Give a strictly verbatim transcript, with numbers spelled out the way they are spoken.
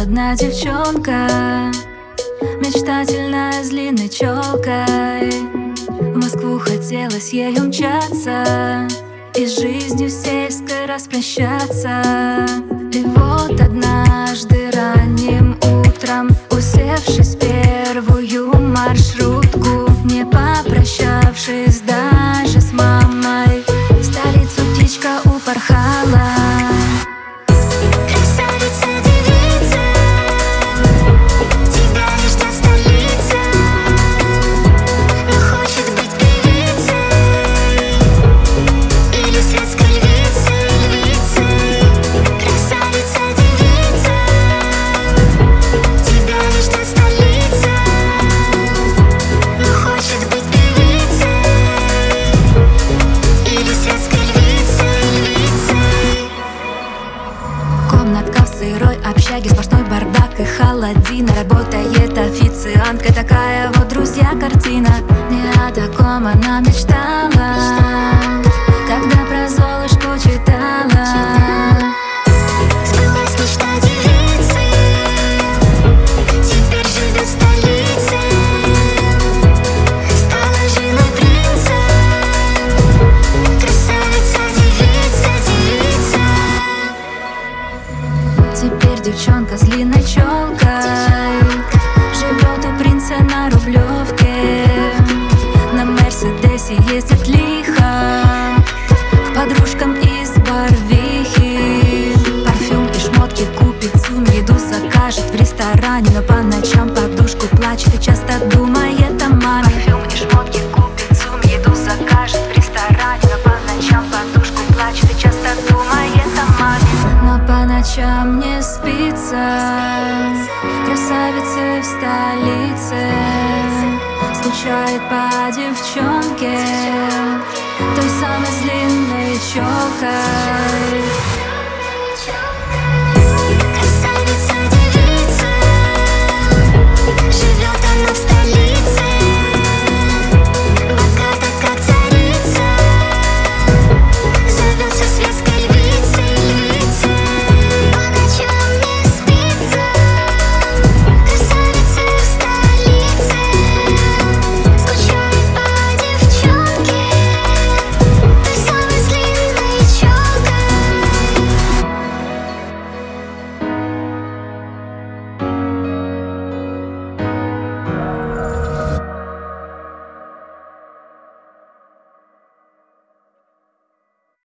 одна девчонка, мечтательная с длинной челкой. В Москву хотелось ей умчаться и с жизнью сельской распрощаться. И вот однажды ранним утром, усевшись в первую маршрутку, не попрощавшись даже с мамой, в столицу птичка упорхала. Комнатка в сырой общаге, сплошной бардак и холодина. Работает официанткой, такая вот, друзья, картина. Не о таком она мечтала, когда про Золушку читала. Сбылась мечта девицы, теперь живет в столице, стала женой принца. Красавица, девица, девица. Теперь девчонка с длинной челкой живет у принца на Рублевке. На Мерседесе ездит лихо к подружкам из Барвихи. Парфюм и шмотки купит, сумму, еду закажет в ресторане, но по ночам подушку плачет и часто думает о маме. Парфюм и шмотки купит, сумму, еду закажет в ресторане, но по ночам подушку плачет и часто думает о маме. Но по ночам не спится красавицы в столице, скучает по девчонке, той самой с длинной челкой.